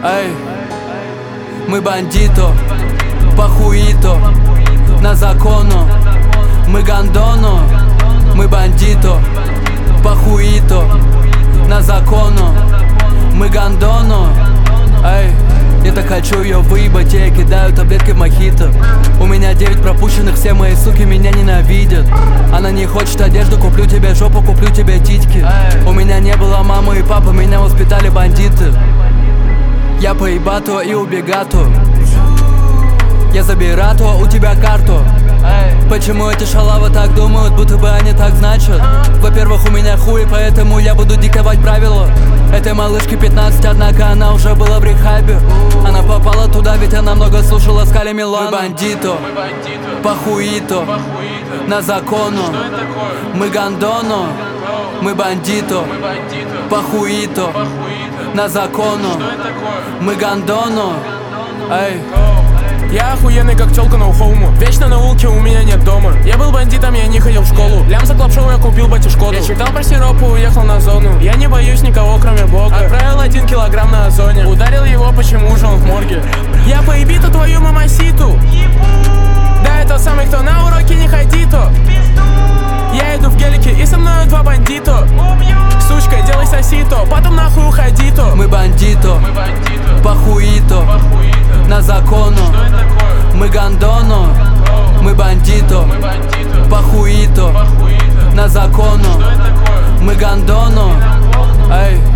Эй, мы бандито, похуито, на закону. Мы гандоно, мы бандито, похуито, на закону. Мы гандоно. Эй, я так хочу ее выебать, я кидаю таблетки в мохито. У меня 9 пропущенных, все мои суки меня ненавидят. Она не хочет одежду, куплю тебе жопу, куплю тебе титьки. У меня не было мамы и папы, меня воспитали бандиты. Я поебато и убегату. Я забирато, у тебя карту. Почему эти шалавы так думают, будто бы они так значат? Во-первых, у меня хуй, поэтому я буду диктовать правила. Этой малышке 15, однако она уже была в рехабе. Она попала туда, ведь она много слушала Скали Милана. Мы бандито, похуито, на закону. Мы гандоно, мы бандито, похуито, на закону. Мы гандоно. Эй. Я охуенный, как тёлка на ухому. Вечно на улке, у меня нет дома. Я был бандитом, я не ходил в школу. Лям за клапшоу, я купил батю Шкоду. Я читал про сироп и уехал на зону. Я не боюсь никого, кроме Бога. Отправил 1 килограмм на озоне. Ударил его, почему же он в морге? Я поебиту твою мамаситу. Да, это самый, кто на уроке не ходито. Я иду в гелике и со мной 2 бандито. Сучка, делай сосито, потом нахуй уходи-то. Мы бандито, похуито, на закону. Мы гандоно, мы бандито, похуито, на закону. Мы гандоно. Эй.